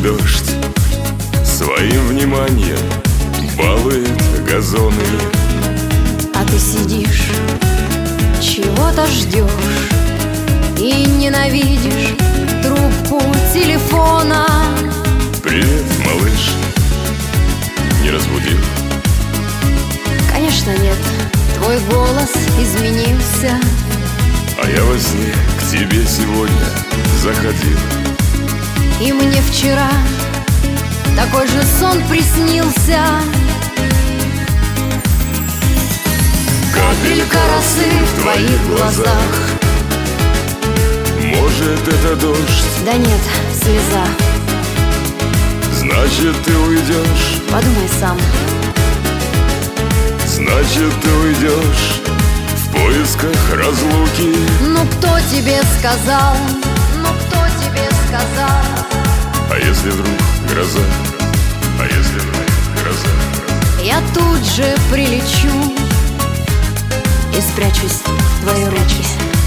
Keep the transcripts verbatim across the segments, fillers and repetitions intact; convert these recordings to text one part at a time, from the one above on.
дождь своим вниманием балует газоны. А ты сидишь, чего-то ждешь и ненавидишь трубку телефона. Привет, малыш, не разбудил? Конечно нет, твой голос изменился. А я во сне к тебе сегодня заходил. И мне вчера такой же сон приснился. Капелька росы в твоих глазах. Может, это дождь? Да нет, слеза. Значит, ты уйдешь? Подумай сам. Значит, ты уйдешь в поисках разлуки. Ну кто тебе сказал? Ну кто тебе сказал? А если вдруг гроза? А если вдруг гроза? Я тут же прилечу и спрячусь в твои руки.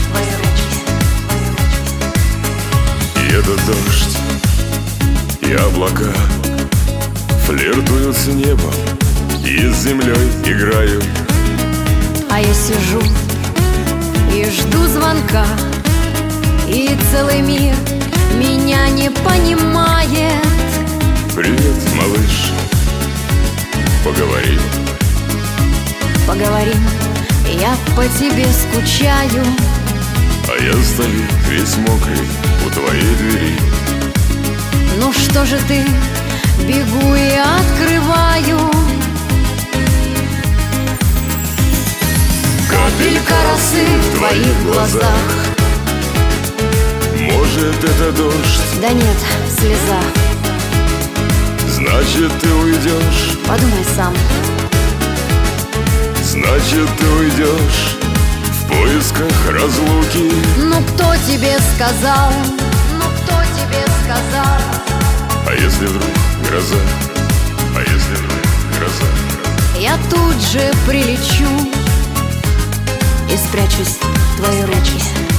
И этот дождь, и облака флиртуют с небом и с землей играют. А я сижу и жду звонка, и целый мир меня не понимает. Привет, малыш, поговорим. Поговорим, я по тебе скучаю. А я стою весь мокрый у твоей двери. Ну что же ты, бегу и открываю. Капелька росы в твоих глазах. Может, это дождь? Да нет, слеза. Значит, ты уйдешь? Подумай сам. Значит, ты уйдешь в поисках разлуки. Ну кто тебе сказал? Ну кто тебе сказал? А если вдруг гроза? А если вдруг гроза? Я тут же прилечу и спрячусь в твои руки.